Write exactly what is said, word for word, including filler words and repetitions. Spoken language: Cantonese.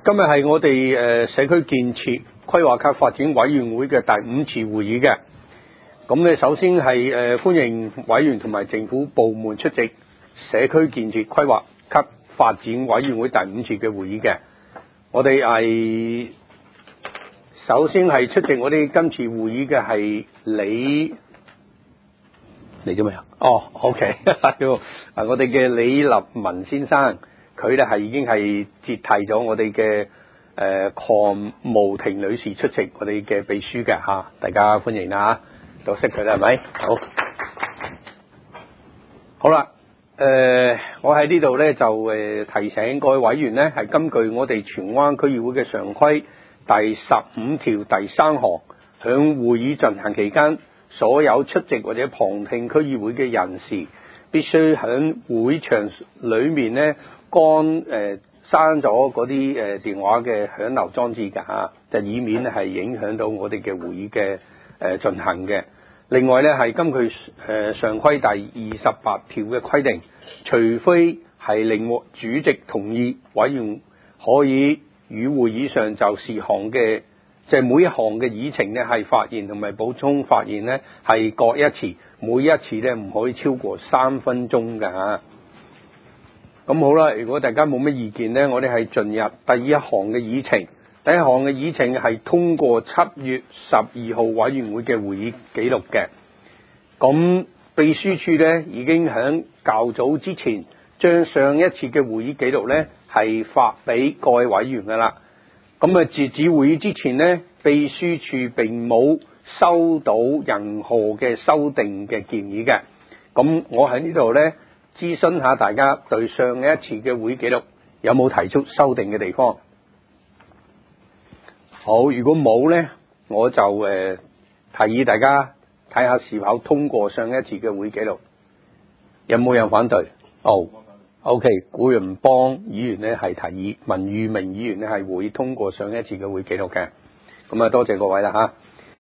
今日係我哋誒社區建設規劃及發展委員會嘅第五次會議嘅。咁咧，首先係誒、呃、歡迎委員同埋政府部門出席社區建設規劃及發展委員會第五次嘅會議嘅。我哋係首先係出席我哋今次會議嘅係李嚟咗未啊？哦 ，OK， 係我哋嘅李立文先生。佢咧係已經係接替咗我哋嘅誒鄺慕婷女士出席我哋嘅秘書嘅嚇，大家歡迎啦嚇，都識佢啦係咪？好，好啦，誒、呃、我喺呢度咧就誒、呃、提醒各位委員咧，係根據我哋荃灣區議會嘅常規第十五條第三項，響會議進行期間，所有出席或者旁聽區議會嘅人士，必須響會場裡面咧。關誒刪咗嗰啲誒電話嘅響流裝置㗎嚇，就以免係影響到我哋嘅會議嘅誒進行嘅。另外咧係根據誒常規第二十八條嘅規定，除非係另獲主席同意，委員可以與會議上就事項嘅即係每一項嘅議程咧係發言同埋補充發言咧係各一次，每一次咧唔可以超過三分鐘㗎嚇。咁好啦，如果大家冇乜意見呢，我哋係進入第一項嘅議程。第一項嘅議程係通過七月十二號委員會嘅會議記錄嘅。咁秘書處呢已經喺較早之前將上一次嘅會議記錄呢係發俾各位委員噶啦。咁啊，截止會議之前呢，秘書處並冇收到任何嘅修訂嘅建議嘅。咁我喺呢度呢。諮詢下大家對上一次嘅會議記錄有冇提出修訂嘅地方？好，如果冇呢，我就誒、呃、提議大家睇下是否通過上一次嘅會議記錄。有冇人反對？哦 ，OK， 古仁邦議員呢係提議，文裕明議員呢係會通過上一次嘅會議記錄嘅。咁啊，多謝各位啦嚇。